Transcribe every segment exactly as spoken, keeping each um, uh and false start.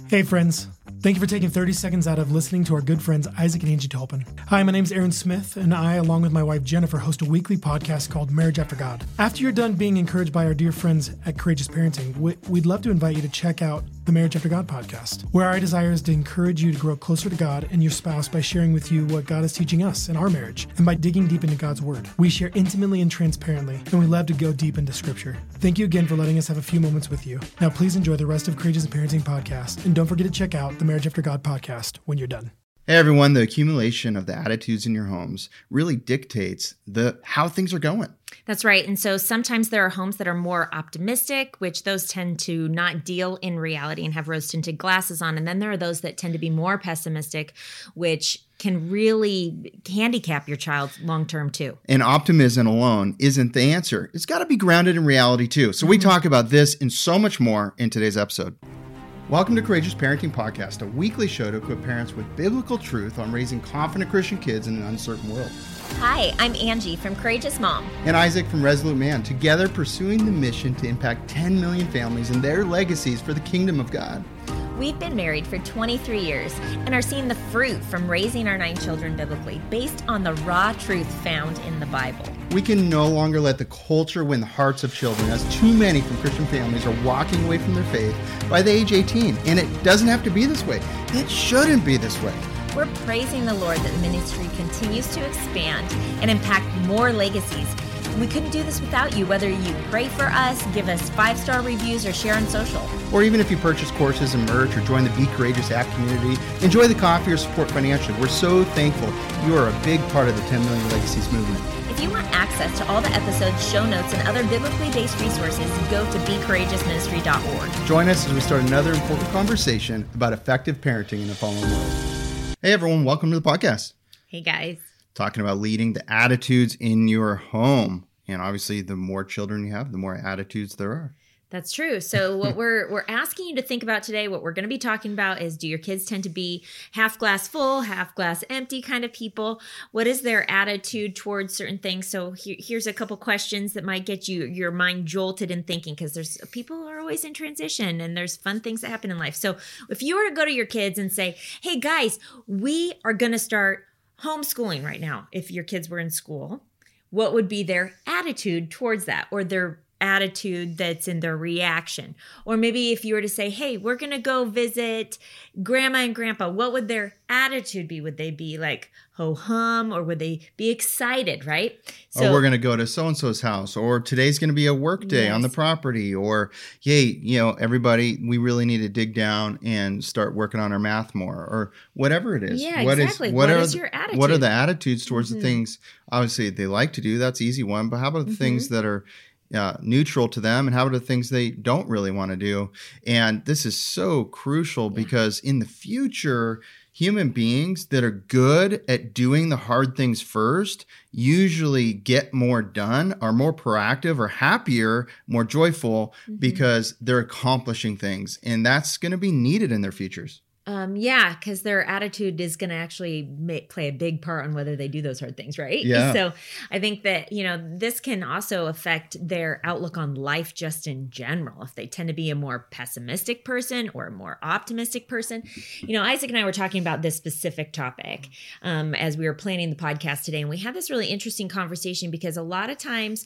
Hey friends, thank you for taking thirty seconds out of listening to our good friends Isaac and Angie Tolpin. Hi, my name is Aaron Smith, and I, along with my wife Jennifer, host a weekly podcast called Marriage After God. After you're done being encouraged by our dear friends at Courageous Parenting, we'd love to invite you to check out the Marriage After God podcast, where our desire is to encourage you to grow closer to God and your spouse by sharing with you what God is teaching us in our marriage, and by digging deep into God's Word. We share intimately and transparently, and we love to go deep into Scripture. Thank you again for letting us have a few moments with you. Now please enjoy the rest of Courageous Parenting podcast, and don't forget to check out the Marriage After God podcast when you're done. Hey everyone, the accumulation of the attitudes in your homes really dictates the how things are going. That's right. And so sometimes there are homes that are more optimistic, which those tend to not deal in reality and have rose-tinted glasses on. And then there are those that tend to be more pessimistic, which can really handicap your child long-term too. And optimism alone isn't the answer. It's got to be grounded in reality too. So mm-hmm. we talk about this and so much more in today's episode. Welcome to Courageous Parenting Podcast, a weekly show to equip parents with biblical truth on raising confident Christian kids in an uncertain world. Hi, I'm Angie from Courageous Mom. And Isaac from Resolute Man, together pursuing the mission to impact ten million families and their legacies for the kingdom of God. We've been married for twenty-three years and are seeing the fruit from raising our nine children biblically, based on the raw truth found in the Bible. We can no longer let the culture win the hearts of children, as too many from Christian families are walking away from their faith by the age eighteen. And it doesn't have to be this way. It shouldn't be this way. We're praising the Lord that the ministry continues to expand and impact more legacies. We couldn't do this without you, whether you pray for us, give us five-star reviews, or share on social. Or even if you purchase courses and merch or join the Be Courageous app community, enjoy the coffee or support financially. We're so thankful you are a big part of the ten million Legacies movement. If you want access to all the episodes, show notes, and other biblically based resources, go to be courageous ministry dot org. Join us as we start another important conversation about effective parenting in a fallen world. Hey everyone, welcome to the podcast. Hey guys. Talking about leading the attitudes in your home. And obviously, the more children you have, the more attitudes there are. That's true. So what we're we're asking you to think about today, what we're going to be talking about is, do your kids tend to be half glass full, half glass empty kind of people? What is their attitude towards certain things? So here, here's a couple questions that might get you your mind jolted in thinking, because there's people are always in transition and there's fun things that happen in life. So if you were to go to your kids and say, hey guys, we are going to start homeschooling right now, if your kids were in school, what would be their attitude towards that, or their attitude that's in their reaction? Or maybe if you were to say, hey, we're going to go visit grandma and grandpa, what would their attitude be? Would they be like ho-hum, or would they be excited, right? So, or we're going to go to so-and-so's house, or today's going to be a work day yes. on the property, or, yay, you know, everybody, we really need to dig down and start working on our math more, or whatever it is. Yeah, what exactly. Is, what, what is the, your attitude? What are the attitudes towards mm-hmm. the things, obviously, they like to do? That's an easy one. But how about the mm-hmm. things that are Uh, neutral to them, and how about the things they don't really want to do? And this is so crucial, yeah. because in the future, human beings that are good at doing the hard things first usually get more done, are more proactive, or happier, more joyful, mm-hmm. because they're accomplishing things, and that's going to be needed in their futures. Um, yeah, because their attitude is going to actually make, play a big part on whether they do those hard things, right? Yeah. So I think that, you know, this can also affect their outlook on life just in general. If they tend to be a more pessimistic person or a more optimistic person. You know, Isaac and I were talking about this specific topic um, as we were planning the podcast today. And we had this really interesting conversation, because a lot of times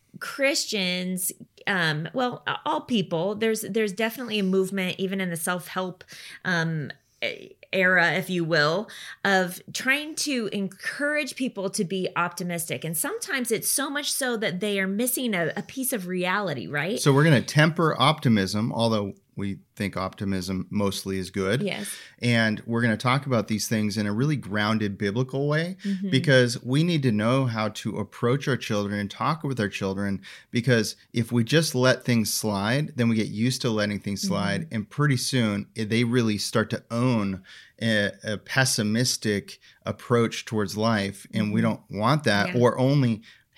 Christians, um, well, all people, there's there's definitely a movement, even in the self-help um, era, if you will, of trying to encourage people to be optimistic. And sometimes it's so much so that they are missing a, a piece of reality, right? So we're going to temper optimism, although we think optimism mostly is good. Yes. And we're going to talk about these things in a really grounded biblical way, mm-hmm. because we need to know how to approach our children and talk with our children, because if we just let things slide, then we get used to letting things slide. Mm-hmm. And pretty soon they really start to own a, a pessimistic approach towards life. And mm-hmm. we don't want that, yeah. or only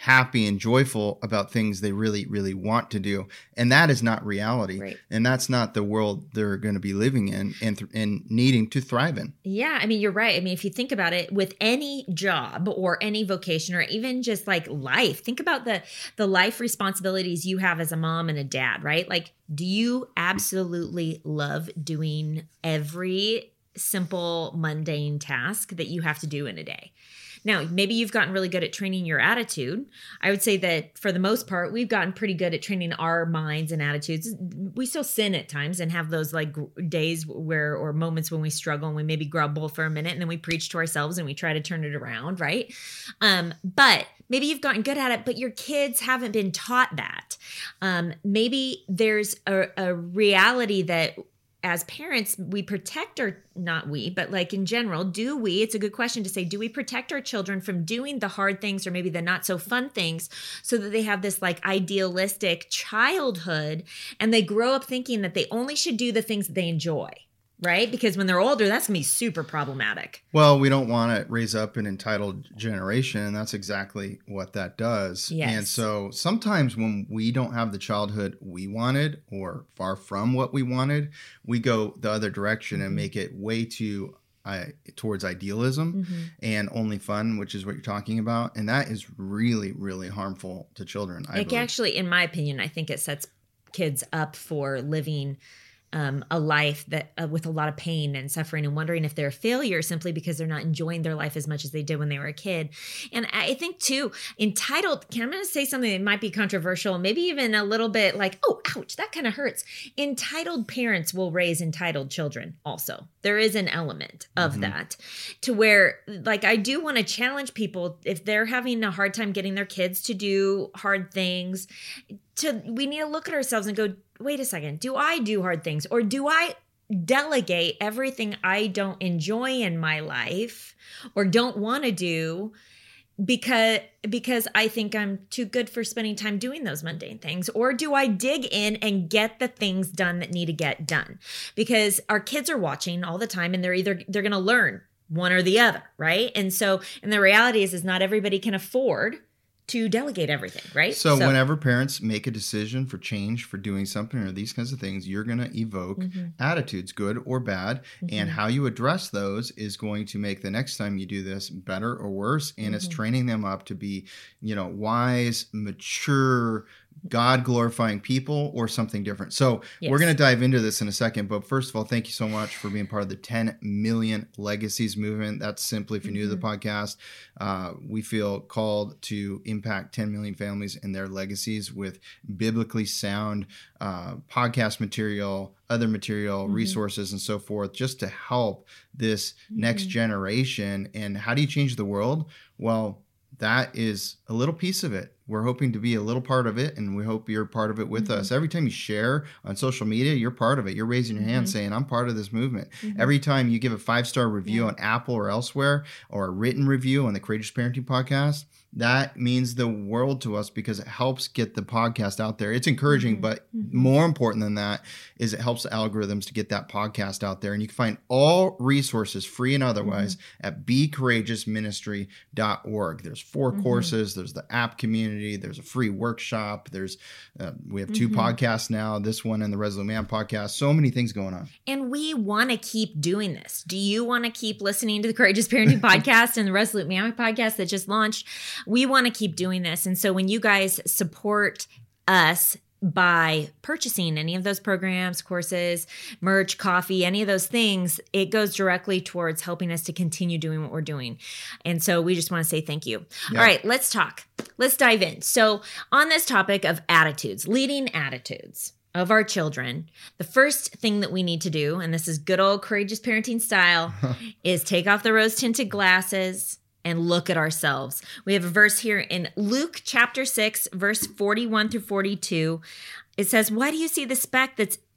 happy and joyful about things they really, really want to do. And that is not reality. Right. And that's not the world they're going to be living in and, th- and needing to thrive in. Yeah. I mean, you're right. I mean, if you think about it, with any job or any vocation or even just like life, think about the, the life responsibilities you have as a mom and a dad, right? Like, do you absolutely love doing every simple, mundane task that you have to do in a day? Now, maybe you've gotten really good at training your attitude. I would say that for the most part, we've gotten pretty good at training our minds and attitudes. We still sin at times and have those like days where, or moments when we struggle and we maybe grumble for a minute and then we preach to ourselves and we try to turn it around, right? Um, but maybe you've gotten good at it, but your kids haven't been taught that. Um, maybe there's a, a reality that as parents, we protect our, not we, but like in general, do we, it's a good question to say, do we protect our children from doing the hard things or maybe the not so fun things so that they have this like idealistic childhood and they grow up thinking that they only should do the things that they enjoy, right? Because when they're older, that's gonna be super problematic. Well, we don't want to raise up an entitled generation, and that's exactly what that does. Yes. And so sometimes when we don't have the childhood we wanted or far from what we wanted, we go the other direction and make it way too uh, towards idealism Mm-hmm. and only fun, which is what you're talking about. And that is really, really harmful to children. I Like believe. actually, in my opinion, I think it sets kids up for living Um, a life that uh, with a lot of pain and suffering and wondering if they're a failure simply because they're not enjoying their life as much as they did when they were a kid. And I think too, entitled, I'm going to say something that might be controversial, maybe even a little bit like, oh, ouch, that kind of hurts. Entitled parents will raise entitled children also. There is an element of Mm-hmm. that to where, like, I do want to challenge people if they're having a hard time getting their kids to do hard things, to we need to look at ourselves and go, wait a second, do I do hard things or do I delegate everything I don't enjoy in my life or don't want to do because because I think I'm too good for spending time doing those mundane things? Or do I dig in and get the things done that need to get done? Because our kids are watching all the time and they're either they're going to learn one or the other, right? And so, and the reality is, is not everybody can afford to delegate everything, right? So, so whenever parents make a decision for change, for doing something or these kinds of things, you're going to evoke mm-hmm. attitudes, good or bad. Mm-hmm. And how you address those is going to make the next time you do this better or worse. And mm-hmm. it's training them up to be, you know, wise, mature, God-glorifying people or something different. So yes. We're going to dive into this in a second. But first of all, thank you so much for being part of the ten million Legacies movement. That's simply, if you're mm-hmm. new to the podcast, uh, we feel called to impact ten million families and their legacies with biblically sound uh, podcast material, other material, mm-hmm. resources, and so forth, just to help this mm-hmm. next generation. And how do you change the world? Well, that is a little piece of it. We're hoping to be a little part of it, and we hope you're part of it with mm-hmm. us. Every time you share on social media, you're part of it. You're raising your mm-hmm. hand saying, I'm part of this movement. Mm-hmm. Every time you give a five-star review yeah. on Apple or elsewhere, or a written review on the Courageous Parenting Podcast, that means the world to us because it helps get the podcast out there. It's encouraging, mm-hmm. but mm-hmm. more important than that is it helps the algorithms to get that podcast out there. And you can find all resources, free and otherwise, mm-hmm. at be courageous ministry dot org. There's four mm-hmm. courses. There's the app community. There's a free workshop. There's uh, we have two mm-hmm. podcasts now, this one and the Resolute Man podcast. So many things going on. And we want to keep doing this. Do you want to keep listening to the Courageous Parenting podcast and the Resolute Man podcast that just launched? We want to keep doing this. And so when you guys support us by purchasing any of those programs, courses, merch, coffee, any of those things, it goes directly towards helping us to continue doing what we're doing. And so we just want to say thank you. Yeah. All right, let's talk. Let's dive in. So on this topic of attitudes, leading attitudes of our children, the first thing that we need to do, and this is good old courageous parenting style, is take off the rose-tinted glasses and look at ourselves. We have a verse here in Luke chapter six, verse forty-one through forty-two. It says, why do you see the speck that's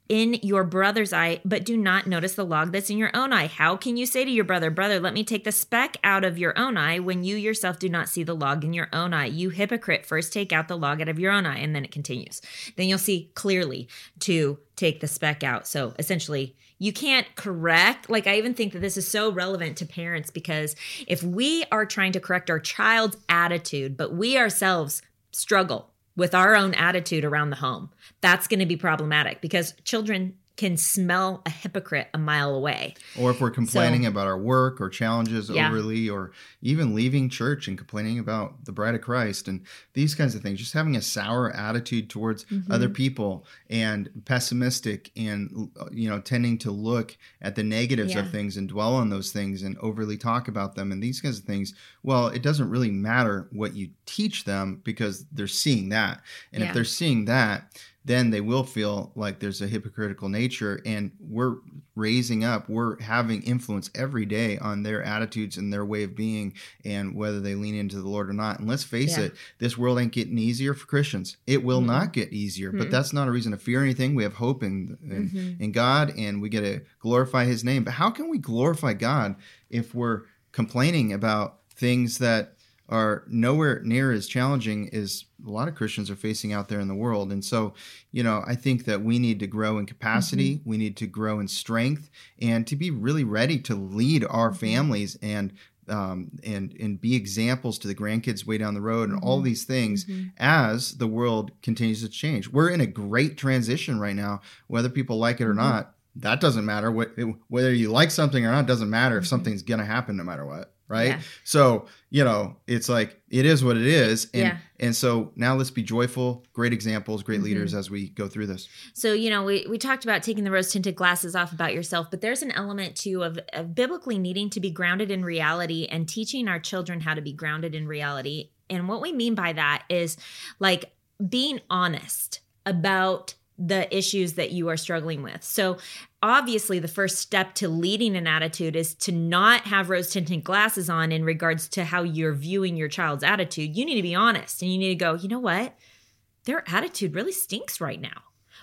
in your brother's eye, but do not notice the log that's in your own eye? How can you say to your brother, brother, let me take the speck out of your own eye when you yourself do not see the log in your own eye? You hypocrite, first take out the log out of your own eye. And then it continues. Then you'll see clearly to take the speck out. So essentially, you can't correct. Like, I even think that this is so relevant to parents, because if we are trying to correct our child's attitude, but we ourselves struggle with our own attitude around the home, that's going to be problematic, because children can smell a hypocrite a mile away. Or if we're complaining So- about our work or challenges Yeah. overly, or even leaving church and complaining about the bride of Christ and these kinds of things, just having a sour attitude towards Mm-hmm. other people and pessimistic and, you know, tending to look at the negatives Yeah. of things and dwell on those things and overly talk about them and these kinds of things. Well, it doesn't really matter what you teach them, because they're seeing that. And Yeah. if they're seeing that, then they will feel like there's a hypocritical nature, and we're raising up, we're having influence every day on their attitudes and their way of being and whether they lean into the Lord or not. And let's face Yeah. it, this world ain't getting easier for Christians. It will Mm-mm. not get easier, but Mm-mm. that's not a reason to fear anything. We have hope in, in, Mhm. in God, and we get to glorify his name. But how can we glorify God if we're complaining about things that are nowhere near as challenging as a lot of Christians are facing out there in the world? And so, you know, I think that we need to grow in capacity. Mm-hmm. We need to grow in strength, and to be really ready to lead our Mm-hmm. families and um, and and be examples to the grandkids way down the road, and all Mhm. these things Mhm. as the world continues to change. We're in a great transition right now, whether people like it or Mhm. not. That doesn't matter. What, whether you like something or not doesn't matter if Mhm. something's going to happen no matter what. Right. Yeah. So, you know, it's like, it is what it is. And, Yeah. and so now let's be joyful, great examples, great Mhm. leaders as we go through this. So, you know, we, we talked about taking the rose tinted glasses off about yourself, but there's an element too of, of biblically needing to be grounded in reality and teaching our children how to be grounded in reality. And what we mean by that is like being honest about the issues that you are struggling with. So obviously the first step to leading an attitude is to not have rose tinted glasses on in regards to how you're viewing your child's attitude. You need to be honest, and you need to go, you know what? Their attitude really stinks right now.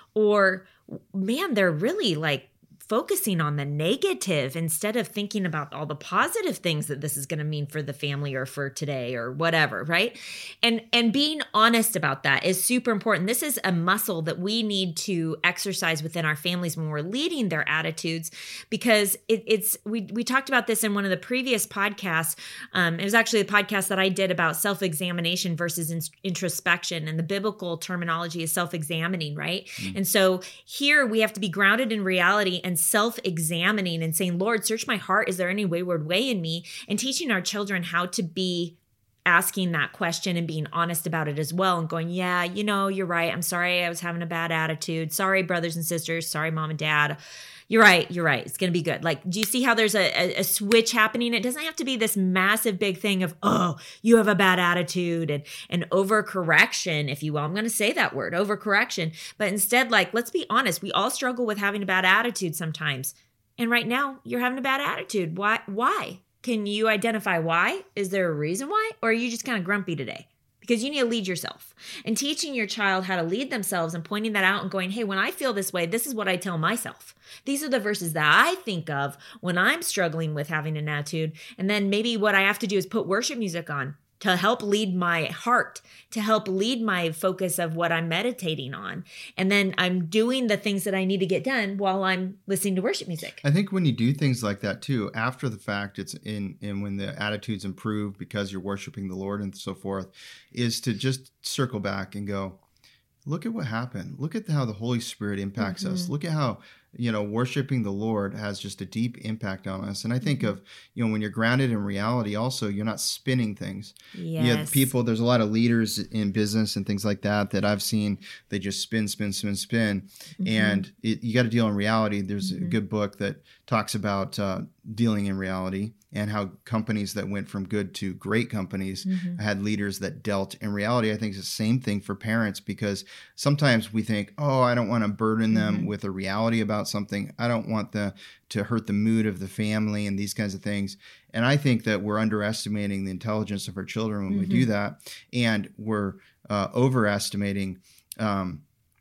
Or, man, they're really like focusing on the negative instead of thinking about all the positive things that this is going to mean for the family or for today or whatever, right? And and being honest about that is super important. This is a muscle that we need to exercise within our families when we're leading their attitudes, because it, it's we we talked about this in one of the previous podcasts. Um, it was actually a podcast that I did about self-examination versus in, introspection, and the biblical terminology is self-examining, right? Mm. And so here we have to be grounded in reality and self-examining and saying, Lord, search my heart. Is there any wayward way in me? And teaching our children how to be asking that question and being honest about it as well, and going, yeah, you know, you're right. I'm sorry I was having a bad attitude. Sorry, brothers and sisters. Sorry, mom and dad. You're right. You're right. It's going to be good. Like, do you see how there's a, a, a switch happening? It doesn't have to be this massive big thing of, oh, you have a bad attitude and, and overcorrection, if you will. I'm going to say that word, overcorrection. But instead, like, let's be honest. We all struggle with having a bad attitude sometimes. And right now, you're having a bad attitude. Why? Why? Can you identify why? Is there a reason why? Or are you just kind of grumpy today? Because you need to lead yourself. And teaching your child how to lead themselves and pointing that out and going, hey, when I feel this way, this is what I tell myself. These are the verses that I think of when I'm struggling with having an attitude. And then maybe what I have to do is put worship music on to help lead my heart, to help lead my focus of what I'm meditating on. And then I'm doing the things that I need to get done while I'm listening to worship music. I think when you do things like that too, after the fact, it's in, and when the attitudes improve because you're worshiping the Lord and so forth, is to just circle back and go, look at what happened. Look at how the Holy Spirit impacts mm-hmm. us. Look at how, you know, worshiping the Lord has just a deep impact on us. And I think mm-hmm. of, you know, when you're grounded in reality, also, you're not spinning things. Yes. You have people, there's a lot of leaders in business and things like that that I've seen, they just spin, spin, spin, spin. Mm-hmm. And it, you got to deal in reality. There's mm-hmm. a good book that talks about uh, dealing in reality and how companies that went from good to great companies mm-hmm. had leaders that dealt in reality. I think it's the same thing for parents, because sometimes we think, oh, I don't want to burden them mm-hmm. with a reality about something. I don't want the to hurt the mood of the family and these kinds of things. And I think that we're underestimating the intelligence of our children when mm-hmm. we do that. And we're uh, overestimating um,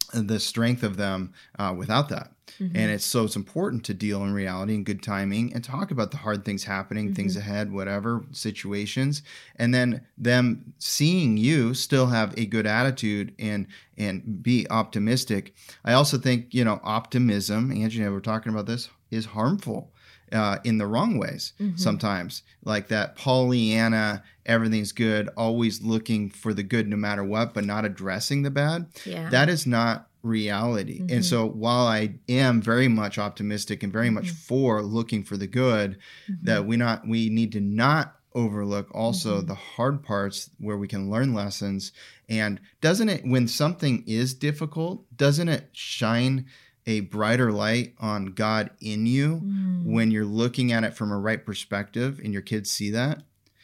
the strength of them uh, without that. Mm-hmm. And it's so it's important to deal in reality and good timing and talk about the hard things happening, mm-hmm. things ahead, whatever situations, and then them seeing you still have a good attitude and and be optimistic. I also think, you know, optimism, Angie and I were talking about this, is harmful uh, in the wrong ways mm-hmm. sometimes. Like that Pollyanna, everything's good, always looking for the good no matter what, but not addressing the bad. Yeah. That is not reality. Mm-hmm. And so while I am very much optimistic and very mm-hmm. much for looking for the good, mm-hmm. that we not we need to not overlook also mm-hmm. the hard parts where we can learn lessons. And doesn't it, when something is difficult, doesn't it shine a brighter light on God in you mm. when you're looking at it from a right perspective and your kids see that?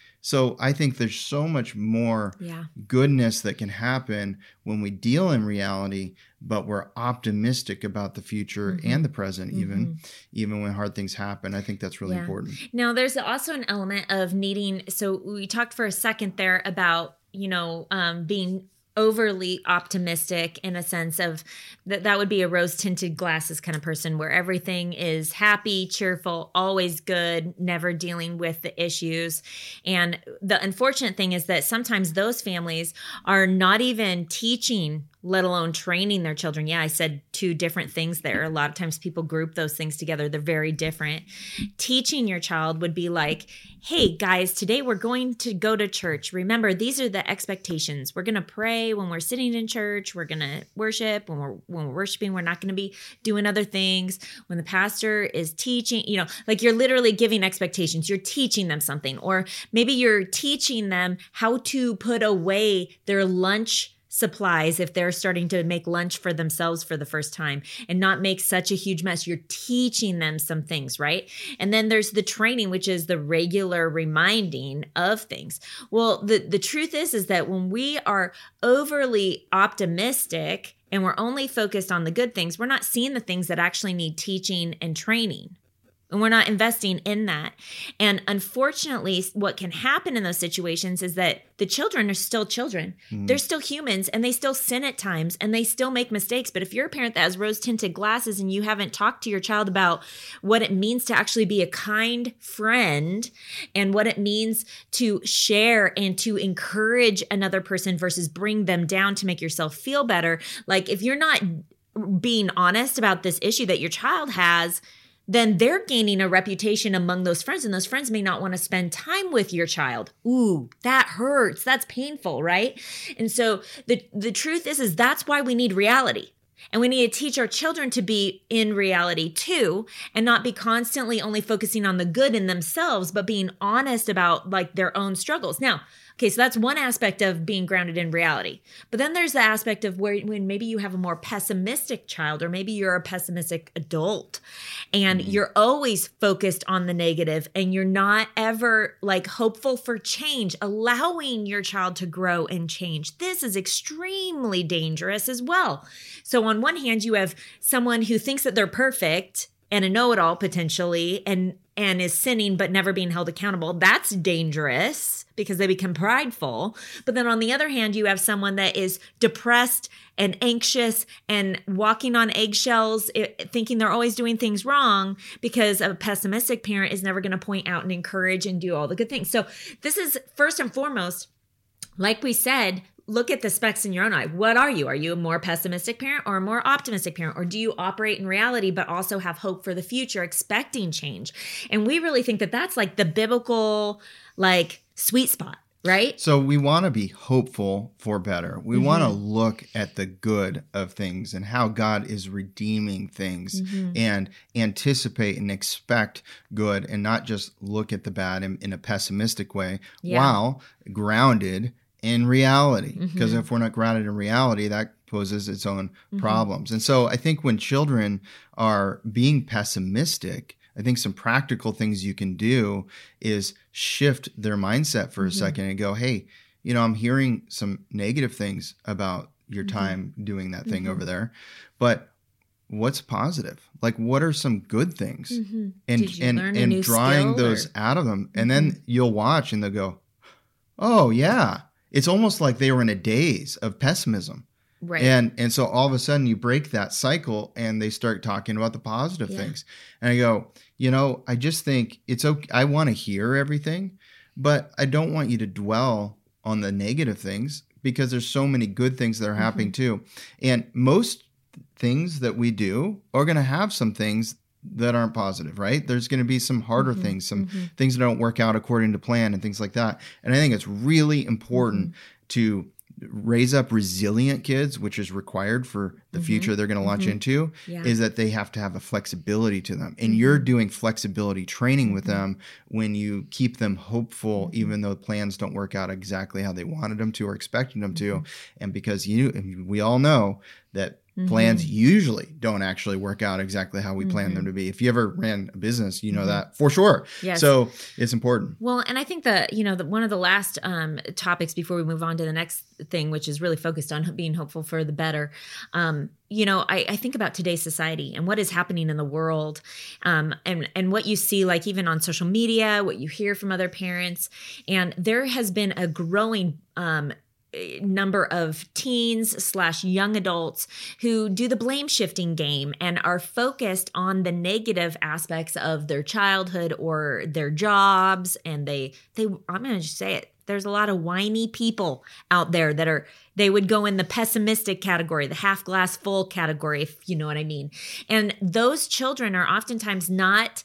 So I think there's so much more yeah. goodness that can happen when we deal in reality, but we're optimistic about the future mm-hmm. and the present, even, mm-hmm. even when hard things happen. I think that's really yeah. important. Now, there's also an element of needing, so we talked for a second there about, you know, um, being overly optimistic in a sense of that that would be a rose tinted glasses kind of person where everything is happy, cheerful, always good, never dealing with the issues. And the unfortunate thing is that sometimes those families are not even teaching, let alone training their children. Yeah, I said two different things there. A lot of times people group those things together. They're very different. Teaching your child would be like, hey guys, today we're going to go to church. Remember, these are the expectations. We're going to pray when we're sitting in church. We're going to worship. When we're when we're worshiping, we're not going to be doing other things. When the pastor is teaching, you know, like you're literally giving expectations. You're teaching them something. Or maybe you're teaching them how to put away their lunch supplies if they're starting to make lunch for themselves for the first time and not make such a huge mess. You're teaching them some things, right? And then there's the training, which is the regular reminding of things. Well, the, the truth is, is that when we are overly optimistic and we're only focused on the good things, we're not seeing the things that actually need teaching and training. And we're not investing in that. And unfortunately, what can happen in those situations is that the children are still children. Mm. They're still humans and they still sin at times and they still make mistakes. But if you're a parent that has rose-tinted glasses and you haven't talked to your child about what it means to actually be a kind friend and what it means to share and to encourage another person versus bring them down to make yourself feel better, like if you're not being honest about this issue that your child has, then they're gaining a reputation among those friends, and those friends may not want to spend time with your child. Ooh, that hurts. That's painful, right? And so the, the truth is, is that's why we need reality. And we need to teach our children to be in reality too, and not be constantly only focusing on the good in themselves, but being honest about like their own struggles. Now, okay, so that's one aspect of being grounded in reality. But then there's the aspect of where when maybe you have a more pessimistic child, or maybe you're a pessimistic adult and mm-hmm. you're always focused on the negative and you're not ever like hopeful for change, allowing your child to grow and change. This is extremely dangerous as well. So on one hand, you have someone who thinks that they're perfect and a know-it-all potentially and and is sinning but never being held accountable. That's dangerous because they become prideful. But then on the other hand, you have someone that is depressed and anxious and walking on eggshells, thinking they're always doing things wrong because a pessimistic parent is never going to point out and encourage and do all the good things. So this is first and foremost, like we said, look at the specks in your own eye. What are you? Are you a more pessimistic parent or a more optimistic parent? Or do you operate in reality but also have hope for the future, expecting change? And we really think that that's like the biblical, like, sweet spot, right? So we want to be hopeful for better. We mm-hmm. want to look at the good of things and how God is redeeming things mm-hmm. and anticipate and expect good and not just look at the bad in, in a pessimistic way yeah. while grounded in reality, because mm-hmm. if we're not grounded in reality, that poses its own mm-hmm. problems. And so I think when children are being pessimistic, I think some practical things you can do is shift their mindset for a mm-hmm. second and go, hey, you know, I'm hearing some negative things about your mm-hmm. time doing that thing mm-hmm. over there, but what's positive? Like, what are some good things? Mm-hmm. And Did you and learn a and new drawing skill those or? out of them, Mm-hmm. and then you'll watch and they'll go, oh yeah. It's almost like they were in a daze of pessimism Right. And and so all of a sudden you break that cycle and they start talking about the positive Yeah. things. And I go, you know, I just think it's okay. I want to hear everything, but I don't want you to dwell on the negative things because there's so many good things that are happening Mm-hmm. too. And most things that we do are going to have some things that aren't positive, right? There's going to be some harder Mm-hmm. things, some Mm-hmm. things that don't work out according to plan and things like that. And I think it's really important Mm-hmm. to raise up resilient kids, which is required for the Mhm. future they're going to launch Mhm. into, Yeah. is that they have to have a flexibility to them. And Mhm. you're doing flexibility training with Mhm. them when you keep them hopeful, Mhm. even though plans don't work out exactly how they wanted them to or expected them to. Mhm. And because you, and we all know that Mhm. plans usually don't actually work out exactly how we plan Mhm. them to be. If you ever ran a business, you know Mhm. that for sure. Yes. So it's important. Well, and I think that, you know, the, one of the last um, topics before we move on to the next thing, which is really focused on being hopeful for the better. Um, you know, I, I think about today's society and what is happening in the world, um, and, and what you see, like even on social media, what you hear from other parents. And there has been a growing um, number of teens slash young adults who do the blame shifting game and are focused on the negative aspects of their childhood or their jobs. And they, they, I'm going to just say it. There's a lot of whiny people out there that are, they would go in the pessimistic category, the half glass full category, if you know what I mean. And those children are oftentimes not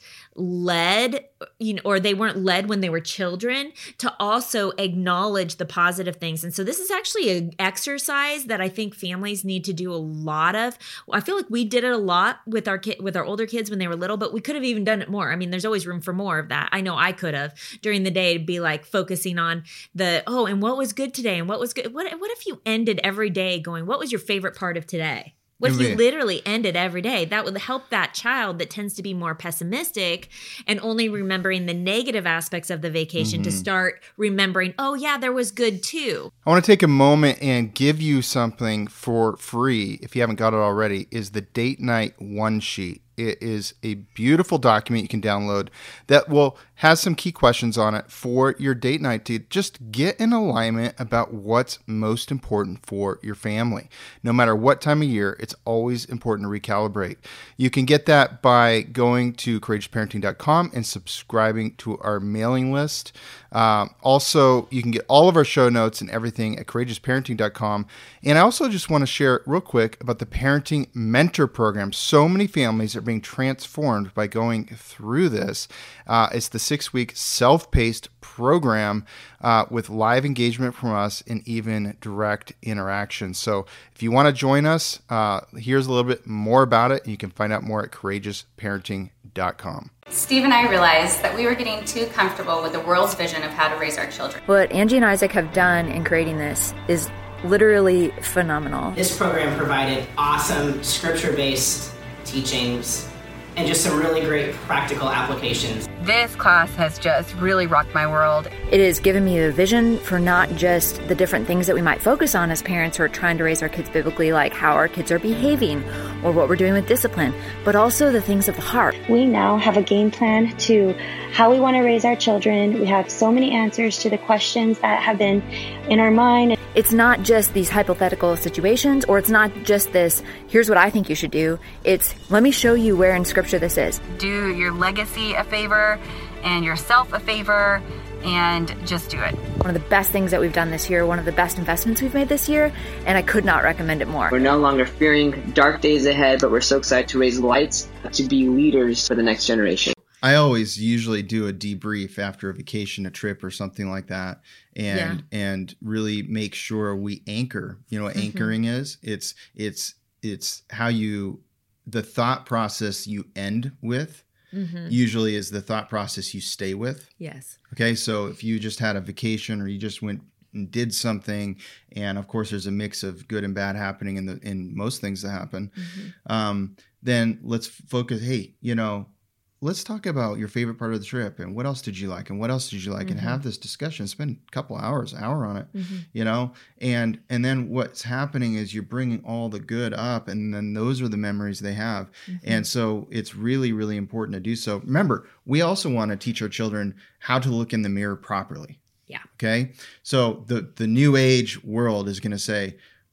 led, you know, or they weren't led when they were children to also acknowledge the positive things. And so this is actually an exercise that I think families need to do a lot of. I feel like we did it a lot with our kid, with our older kids when they were little, but we could have even done it more. I mean, there's always room for more of that. I know I could have during the day to be like focusing on the, oh, and what was good today? And what was good? What, what if you ended every day going, what was your favorite part of today? What if you literally ended every day? That would help that child that tends to be more pessimistic and only remembering the negative aspects of the vacation Mm-hmm. to start remembering, oh, yeah, there was good too. I want to take a moment and give you something for free, if you haven't got it already, is the Date Night One Sheet. It is a beautiful document you can download that will has some key questions on it for your date night to just get in alignment about what's most important for your family. No matter what time of year, it's always important to recalibrate. You can get that by going to courageous parenting dot com and subscribing to our mailing list. Um, also, you can get all of our show notes and everything at courageous parenting dot com. And I also just want to share real quick about the Parenting Mentor Program. So many families are being transformed by going through this. Uh, it's the six-week self-paced program uh, with live engagement from us and even direct interaction. So if you want to join us, uh, here's a little bit more about it. And you can find out more at courageous parenting dot com. Steve and I realized that we were getting too comfortable with the world's vision of how to raise our children. What Angie and Isaac have done in creating this is literally phenomenal. This program provided awesome scripture-based teachings and just some really great practical applications. This class has just really rocked my world. It has given me a vision for not just the different things that we might focus on as parents who are trying to raise our kids biblically, like how our kids are behaving or what we're doing with discipline, but also the things of the heart. We now have a game plan to how we want to raise our children. We have so many answers to the questions that have been in our mind. It's not just these hypothetical situations, or it's not just this, here's what I think you should do. It's, let me show you where in Scripture this is. Do your legacy a favor and yourself a favor and just do it. One of the best things that we've done this year, one of the best investments we've made this year, and I could not recommend it more. We're no longer fearing dark days ahead, but we're so excited to raise lights, to be leaders for the next generation. I always usually do a debrief after a vacation, a trip, or something like that, and yeah. and really make sure we anchor. You know what mm-hmm. anchoring is? It's it's it's how you the thought process you end with. Mm-hmm. Usually is the thought process you stay with. Yes. Okay, so if you just had a vacation or you just went and did something, and of course there's a mix of good and bad happening in the in most things that happen, mm-hmm. um, then let's focus. Hey, you know. Let's talk about your favorite part of the trip and what else did you like and what else did you like mm-hmm. and have this discussion. Spend a couple hours, an hour on it, mm-hmm. you know, and and then what's happening is you're bringing all the good up, and then those are the memories they have. Mm-hmm. And so it's really, really important to do so. Remember, we also want to teach our children how to look in the mirror properly. Yeah. Okay. So the, the new age world is going to say,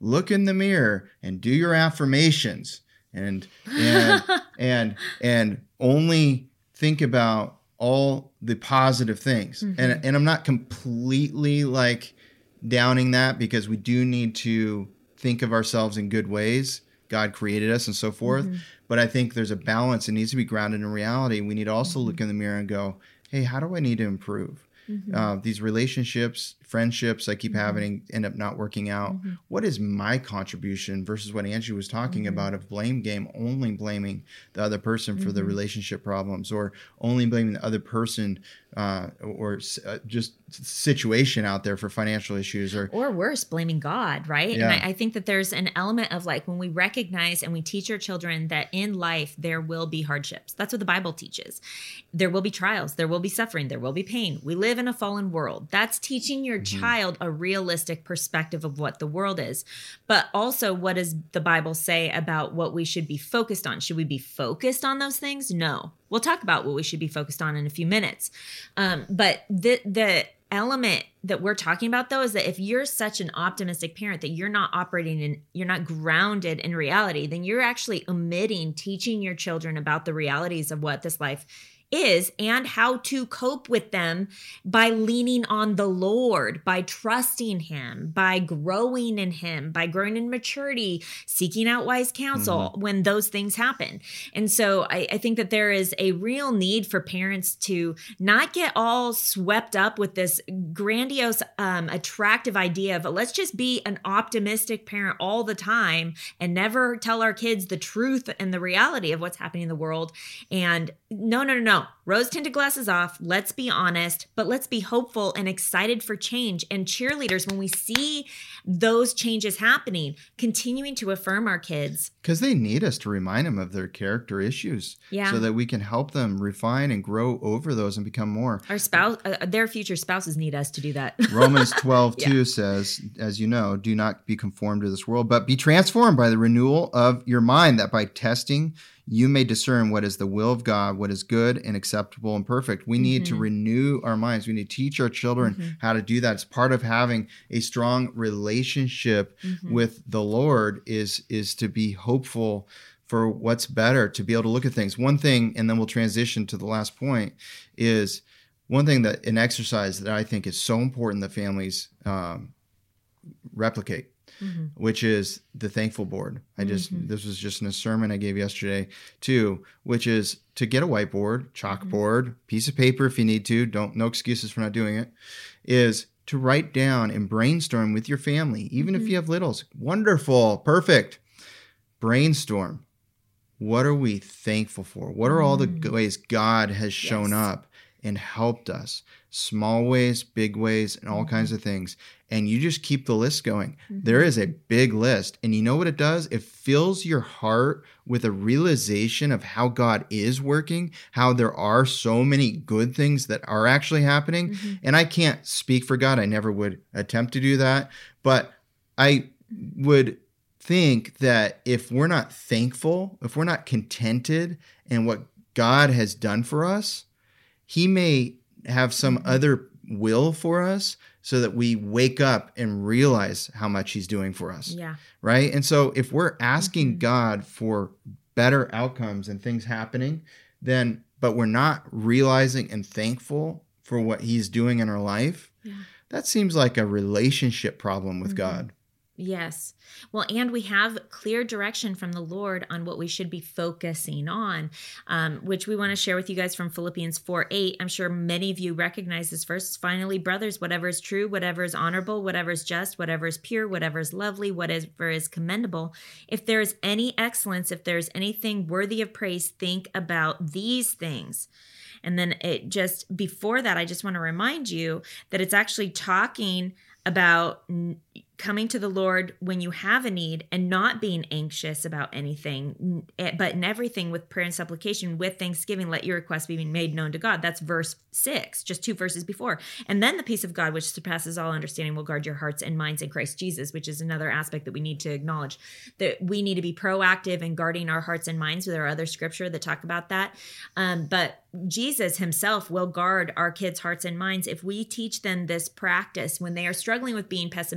look in the mirror and do your affirmations and and and and only think about all the positive things. Mm-hmm. And and I'm not completely like downing that, because we do need to think of ourselves in good ways. God created us and so forth. Mm-hmm. But I think there's a balance. It needs to be grounded in reality. We need to also mm-hmm. look in the mirror and go, hey, how do I need to improve? Mm-hmm. Uh, these relationships, friendships I keep mm-hmm. having end up not working out. Mm-hmm. What is my contribution versus what Angie was talking mm-hmm. about of blame game, only blaming the other person for mm-hmm. the relationship problems, or only blaming the other person uh, or uh, just situation out there for financial issues, or or worse, blaming God, right? Yeah. And I, I think that there's an element of like when we recognize and we teach our children that in life there will be hardships. That's what the Bible teaches. There will be trials, there will be suffering, there will be pain. We live in a fallen world. That's teaching your mm-hmm. child a realistic perspective of what the world is. But also, what does the Bible say about what we should be focused on? Should we be focused on those things? No. We'll talk about what we should be focused on in a few minutes. Um, but the the element that we're talking about, though, is that if you're such an optimistic parent that you're not operating in, you're not grounded in reality, then you're actually omitting teaching your children about the realities of what this life is and how to cope with them by leaning on the Lord, by trusting him, by growing in him, by growing in maturity, seeking out wise counsel mm-hmm. when those things happen. And so I, I think that there is a real need for parents to not get all swept up with this grandiose, um, attractive idea of let's just be an optimistic parent all the time and never tell our kids the truth and the reality of what's happening in the world. And no, no, no, no. Rose tinted glasses off. Let's be honest, but let's be hopeful and excited for change and cheerleaders when we see those changes happening, continuing to affirm our kids. Because they need us to remind them of their character issues yeah. so that we can help them refine and grow over those and become more. Our spouse, uh, their future spouses need us to do that. Romans twelve two yeah. says, as you know, do not be conformed to this world, but be transformed by the renewal of your mind, that by testing you may discern what is the will of God, what is good and acceptable and perfect. We need mm-hmm. to renew our minds. We need to teach our children mm-hmm. how to do that. It's part of having a strong relationship mm-hmm. with the Lord is, is to be hopeful for what's better, to be able to look at things. One thing, and then we'll transition to the last point, is one thing that an exercise that I think is so important that families um, replicate. Mm-hmm. Which is the thankful board. I just, mm-hmm. this was just in a sermon I gave yesterday too, which is to get a whiteboard, chalkboard, mm-hmm. piece of paper if you need to, don't, no excuses for not doing it, is to write down and brainstorm with your family, even mm-hmm. if you have littles. Wonderful, perfect. Brainstorm. What are we thankful for? What are all the ways God has shown yes. up and helped us? Small ways, big ways, and all mm-hmm. kinds of things. And you just keep the list going. Mm-hmm. There is a big list. And you know what it does? It fills your heart with a realization of how God is working, how there are so many good things that are actually happening. Mm-hmm. And I can't speak for God. I never would attempt to do that. But I would think that if we're not thankful, if we're not contented in what God has done for us, he may have some mm-hmm. other will for us so that we wake up and realize how much he's doing for us. Yeah. Right. And so if we're asking mm-hmm. God for better outcomes and things happening, then, but we're not realizing and thankful for what he's doing in our life, yeah. that seems like a relationship problem with mm-hmm. God. Yes. Well, and we have clear direction from the Lord on what we should be focusing on, um, which we want to share with you guys from Philippians four eight. I'm sure many of you recognize this verse. Finally, brothers, whatever is true, whatever is honorable, whatever is just, whatever is pure, whatever is lovely, whatever is commendable, if there is any excellence, if there's anything worthy of praise, think about these things. And then it just before that, I just want to remind you that it's actually talking about coming to the Lord when you have a need and not being anxious about anything, but in everything with prayer and supplication, with thanksgiving, let your requests be made known to God. That's verse six, just two verses before. And then the peace of God, which surpasses all understanding, will guard your hearts and minds in Christ Jesus, which is another aspect that we need to acknowledge, that we need to be proactive in guarding our hearts and minds. There are other scripture that talk about that. Um, but Jesus himself will guard our kids' hearts and minds if we teach them this practice when they are struggling with being pessimistic,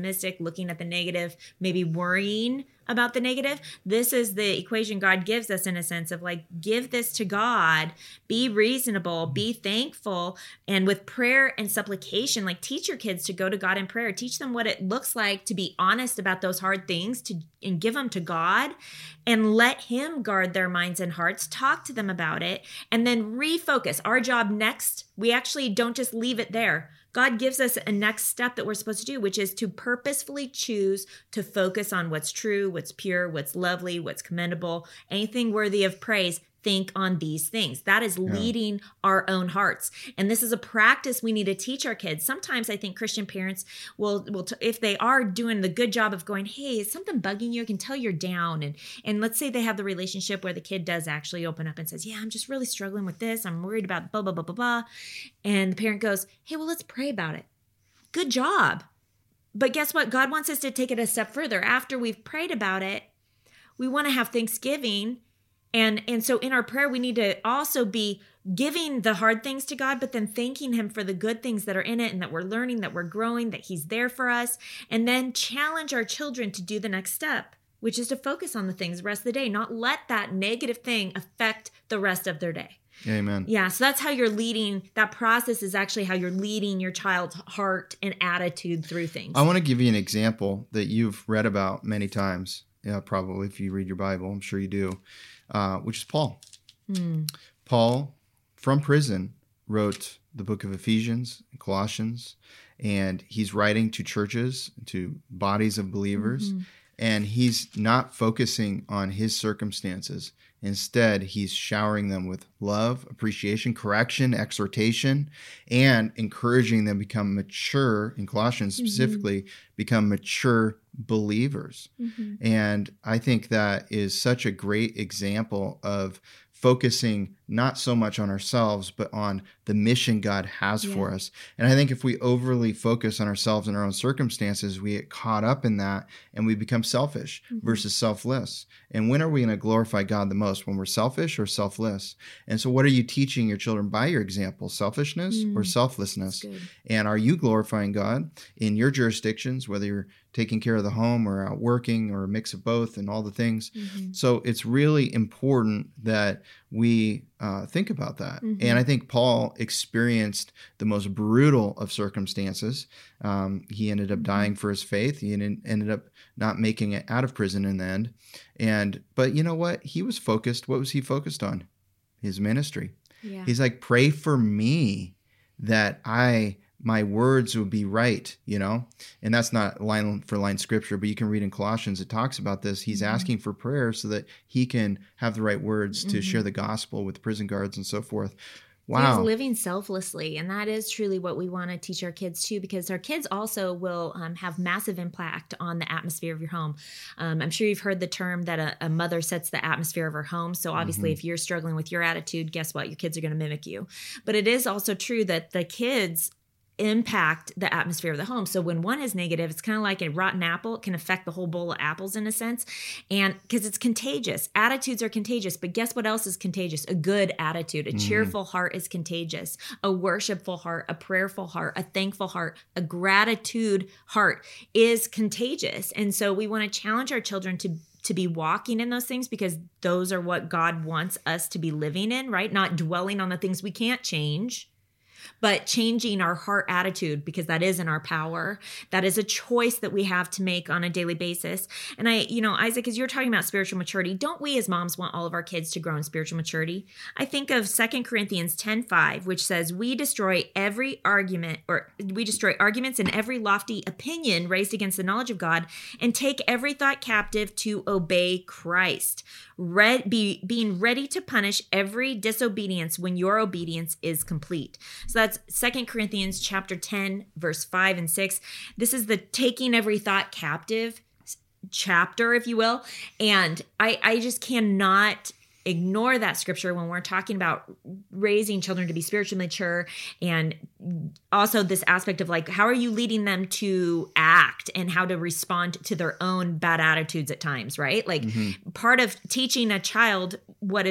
looking at the negative, maybe worrying about the negative. This is the equation God gives us, in a sense of like, give this to God, be reasonable, be thankful, and with prayer and supplication, like teach your kids to go to God in prayer, teach them what it looks like to be honest about those hard things, to and give them to God and let him guard their minds and hearts, talk to them about it, and then refocus. Our job next, we actually don't just leave it there. God gives us a next step that we're supposed to do, which is to purposefully choose to focus on what's true, what's pure, what's lovely, what's commendable, anything worthy of praise. Think on these things. That is leading yeah. our own hearts. And this is a practice we need to teach our kids. Sometimes I think Christian parents will, will t- if they are doing the good job of going, hey, is something bugging you? I can tell you're down. And, and let's say they have the relationship where the kid does actually open up and says, yeah, I'm just really struggling with this. I'm worried about blah, blah, blah, blah, blah. And the parent goes, hey, well, let's pray about it. Good job. But guess what? God wants us to take it a step further. After we've prayed about it, we want to have Thanksgiving. And and so in our prayer, we need to also be giving the hard things to God, but then thanking him for the good things that are in it and that we're learning, that we're growing, that he's there for us. And then challenge our children to do the next step, which is to focus on the things the rest of the day, not let that negative thing affect the rest of their day. Amen. Yeah, so that's how you're leading. That process is actually how you're leading your child's heart and attitude through things. I want to give you an example that you've read about many times. Yeah, probably if you read your Bible, I'm sure you do. Uh, which is Paul. Mm. Paul, from prison, wrote the book of Ephesians and Colossians, and he's writing to churches, to bodies of believers, mm-hmm. and he's not focusing on his circumstances. Instead, he's showering them with love, appreciation, correction, exhortation, and encouraging them to become mature, in Colossians specifically, mm-hmm. become mature believers. Mm-hmm. And I think that is such a great example of focusing not so much on ourselves, but on the mission God has yeah. for us. And I think if we overly focus on ourselves and our own circumstances, we get caught up in that and we become selfish mm-hmm. versus selfless. And when are we going to glorify God the most? When we're selfish or selfless? And so what are you teaching your children by your example? Selfishness mm. or selflessness? And are you glorifying God in your jurisdictions, whether you're taking care of the home or out working or a mix of both and all the things? Mm-hmm. So it's really important that we uh, think about that. Mm-hmm. And I think Paul experienced the most brutal of circumstances. Um, he ended up dying for his faith. He en- ended up not making it out of prison in the end. And but you know what? He was focused. What was he focused on? His ministry. Yeah. He's like, pray for me that I my words would be right, you know? And that's not line for line scripture, but you can read in Colossians, it talks about this. He's mm-hmm. asking for prayer so that he can have the right words mm-hmm. to share the gospel with prison guards and so forth. Wow. He's living selflessly. And that is truly what we want to teach our kids too, because our kids also will um, have massive impact on the atmosphere of your home. Um, I'm sure you've heard the term that a, a mother sets the atmosphere of her home. So obviously mm-hmm. if you're struggling with your attitude, guess what? Your kids are going to mimic you. But it is also true that the kids impact the atmosphere of the home. So when one is negative, it's kind of like a rotten apple. It can affect the whole bowl of apples in a sense. And because it's contagious. Attitudes are contagious. But guess what else is contagious? A good attitude. A mm. cheerful heart is contagious. A worshipful heart, a prayerful heart, a thankful heart, a gratitude heart is contagious. And so we want to challenge our children to to be walking in those things because those are what God wants us to be living in, right? Not dwelling on the things we can't change, but changing our heart attitude because that is in our power. That is a choice that we have to make on a daily basis. And I, you know, Isaac, as you're talking about spiritual maturity, don't we as moms want all of our kids to grow in spiritual maturity? I think of Second Corinthians ten five, which says, we destroy every argument or we destroy arguments and every lofty opinion raised against the knowledge of God and take every thought captive to obey Christ. Red, be, being ready to punish every disobedience when your obedience is complete. So that's Second Corinthians chapter ten, verse five and six. This is the taking every thought captive chapter, if you will. And I, I just cannot ignore that scripture when we're talking about raising children to be spiritually mature, and also this aspect of like, how are you leading them to act and how to respond to their own bad attitudes at times, right? Like mm-hmm. part of teaching a child what is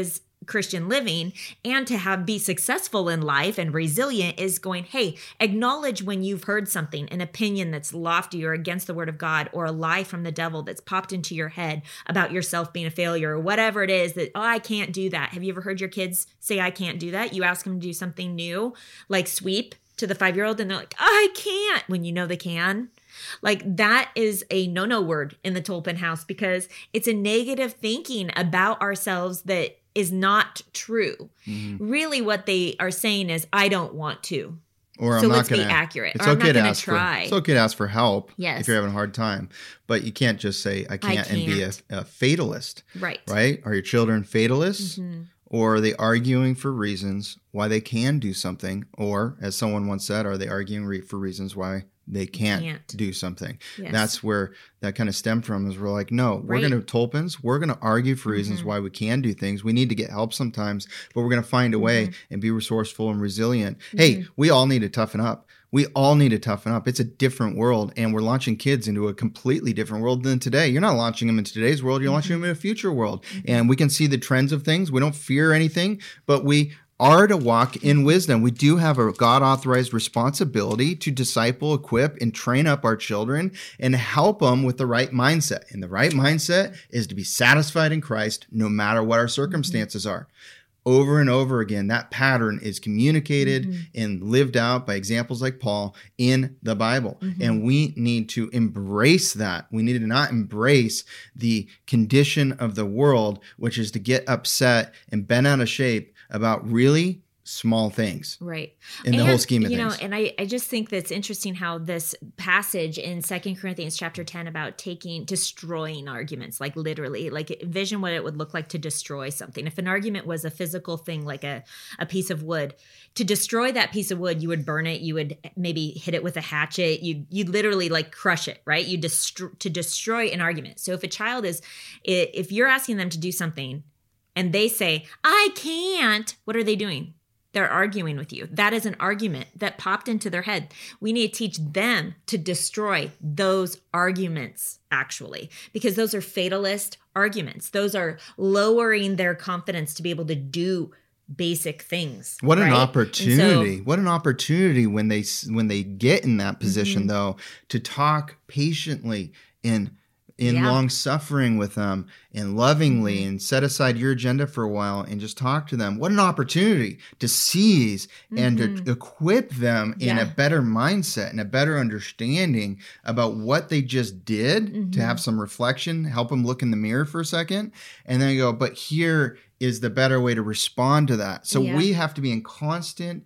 Christian living and to have be successful in life and resilient is going, hey, acknowledge when you've heard something, an opinion that's lofty or against the word of God, or a lie from the devil that's popped into your head about yourself being a failure or whatever it is that, oh, I can't do that. Have you ever heard your kids say, I can't do that? You ask them to do something new, like sweep to the five-year-old, and they're like, I can't, when you know they can. Like that is a no-no word in the Tolpin house because it's a negative thinking about ourselves that is not true. Mm-hmm. Really what they are saying is, I don't want to. Or so I'm not let's gonna, be accurate. It's or okay I'm not to ask try. for. It's okay to ask for help yes. if you're having a hard time, but you can't just say I can't, I can't. and be a, a fatalist. Right. Right? Are your children fatalists, mm-hmm. or are they arguing for reasons why they can do something? Or, as someone once said, are they arguing re- for reasons why they can't, can't. do something? Yes. That's where that kind of stemmed from. Is we're like, no, we're right. going to Tolpins. We're going to argue for reasons mm-hmm. why we can do things. We need to get help sometimes, but we're going to find a way mm-hmm. and be resourceful and resilient. Mm-hmm. Hey, we all need to toughen up. We all need to toughen up. It's a different world, and we're launching kids into a completely different world than today. You're not launching them into today's world. You're mm-hmm. launching them in a future world, mm-hmm. and we can see the trends of things. We don't fear anything, but we are to walk in wisdom. We do have a God-authorized responsibility to disciple, equip, and train up our children and help them with the right mindset. And the right mindset is to be satisfied in Christ no matter what our circumstances mm-hmm. are. Over and over again, that pattern is communicated mm-hmm. and lived out by examples like Paul in the Bible. Mm-hmm. And we need to embrace that. We need to not embrace the condition of the world, which is to get upset and bent out of shape about really small things. Right. In and, the whole scheme of you things. know, and I, I just think that's interesting how this passage in Second Corinthians chapter ten about taking, destroying arguments, like literally, like envision what it would look like to destroy something. If an argument was a physical thing, like a, a piece of wood, to destroy that piece of wood, you would burn it. You would maybe hit it with a hatchet. You you literally like crush it, right? You destro- to destroy an argument. So if a child is, if you're asking them to do something and they say, I can't, what are they doing? They're arguing with you. That is an argument that popped into their head. We need to teach them to destroy those arguments, actually, because those are fatalist arguments. Those are lowering their confidence to be able to do basic things. What right? an opportunity. So, what an opportunity when they when they get in that position, mm-hmm. though, to talk patiently and in yeah. long suffering with them and lovingly mm-hmm. and set aside your agenda for a while and just talk to them. What an opportunity to seize mm-hmm. and to equip them yeah. in a better mindset and a better understanding about what they just did, mm-hmm. to have some reflection, help them look in the mirror for a second, and then go, but here is the better way to respond to that. So yeah. we have to be in constant,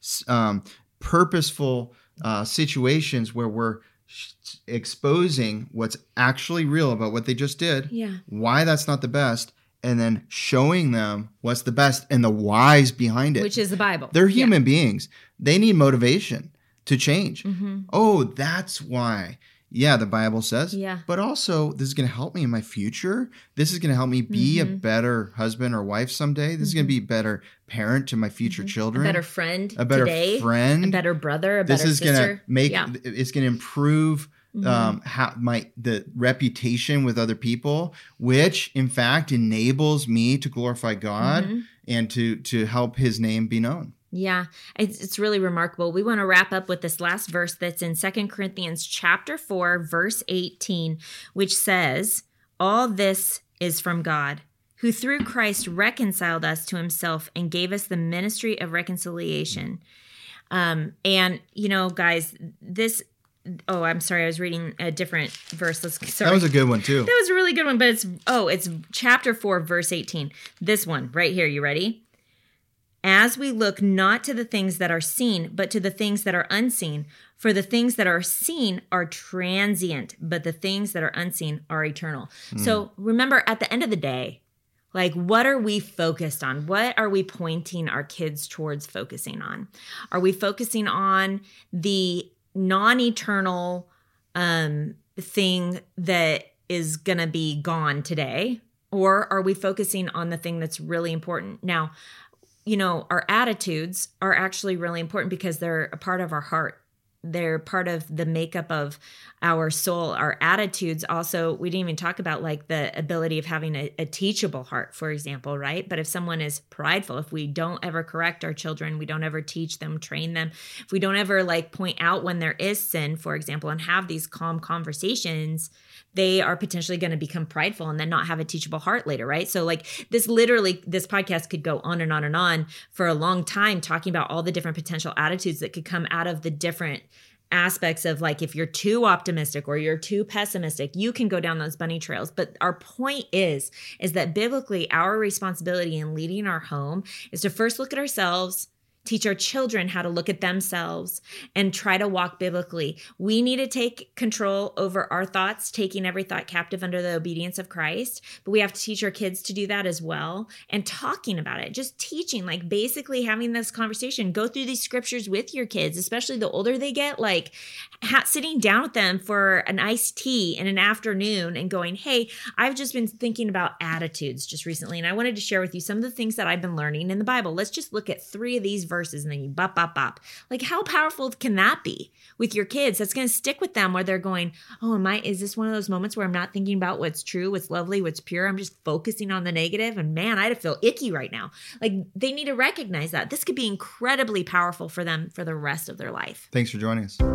um, purposeful uh, situations where we're exposing what's actually real about what they just did, yeah. why that's not the best, and then showing them what's the best and the whys behind it. Which is the Bible. They're human yeah. beings. They need motivation to change. Mm-hmm. Oh, that's why. Yeah, the Bible says. Yeah. But also, this is going to help me in my future. This is going to help me be mm-hmm. a better husband or wife someday. This mm-hmm. is going to be a better parent to my future mm-hmm. children. A better friend. A better today, friend. A better brother. A this better is sister. Gonna make, yeah. It's going to improve mm-hmm. um, how my the reputation with other people, which in fact enables me to glorify God mm-hmm. and to to help His name be known. Yeah, it's, it's really remarkable. We want to wrap up with this last verse that's in Second Corinthians chapter four, verse eighteen, which says, all this is from God, who through Christ reconciled us to himself and gave us the ministry of reconciliation. Um, and, you know, guys, this... Oh, I'm sorry. I was reading a different verse. Let's, sorry. That was a good one, too. That was a really good one, but it's... Oh, it's chapter four, verse eighteen. This one right here. You ready? As we look not to the things that are seen, but to the things that are unseen. For the things that are seen are transient, but the things that are unseen are eternal. Mm. So remember, at the end of the day, like, what are we focused on? What are we pointing our kids towards focusing on? Are we focusing on the non-eternal um, thing that is going to be gone today? Or are we focusing on the thing that's really important? Now, you know, our attitudes are actually really important because they're a part of our heart. they're part of the makeup of our soul. Our attitudes also, we didn't even talk about like the ability of having a, a teachable heart, for example, right? But if someone is prideful, if we don't ever correct our children, we don't ever teach them, train them, if we don't ever like point out when there is sin, for example, and have these calm conversations, they are potentially going to become prideful and then not have a teachable heart later, right? So like this literally, this podcast could go on and on and on for a long time talking about all the different potential attitudes that could come out of the different aspects of like, if you're too optimistic or you're too pessimistic, you can go down those bunny trails. But our point is, is that biblically our responsibility in leading our home is to first look at ourselves, teach our children how to look at themselves, and try to walk biblically. We need to take control over our thoughts, taking every thought captive under the obedience of Christ. But we have to teach our kids to do that as well. And talking about it, just teaching, like basically having this conversation, go through these scriptures with your kids, especially the older they get, like ha- sitting down with them for an iced tea in an afternoon and going, hey, I've just been thinking about attitudes just recently. And I wanted to share with you some of the things that I've been learning in the Bible. Let's just look at three of these verses and then you bop, bop, bop. Like how powerful can that be with your kids? That's going to stick with them where they're going, oh, am I, is this one of those moments where I'm not thinking about what's true, what's lovely, what's pure? I'm just focusing on the negative, and man, I feel icky right now. Like they need to recognize that. This could be incredibly powerful for them for the rest of their life. Thanks for joining us.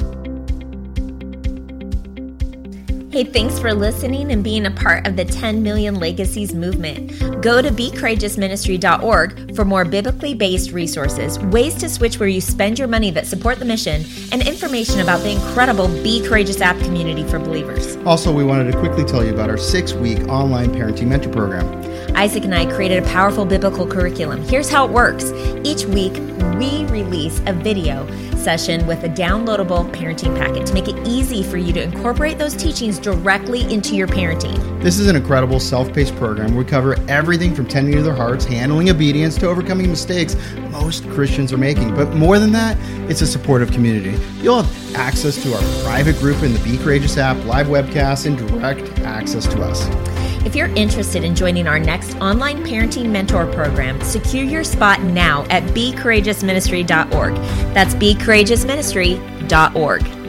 Hey, thanks for listening and being a part of the ten million Legacies movement. Go to be courageous ministry dot org for more biblically based resources, ways to switch where you spend your money that support the mission, and information about the incredible Be Courageous app community for believers. Also, we wanted to quickly tell you about our six-week online parenting mentor program. Isaac and I created a powerful biblical curriculum. Here's how it works. Each week, we release a video session with a downloadable parenting packet to make it easy for you to incorporate those teachings directly into your parenting. This is an incredible self-paced program where we cover everything from tending to their hearts, handling obedience, to overcoming mistakes most Christians are making. But more than that, it's a supportive community. You'll have access to our private group in the Be Courageous app, live webcasts, and direct access to us. If you're interested in joining our next online parenting mentor program, secure your spot now at be courageous ministry dot org. That's be courageous ministry dot org.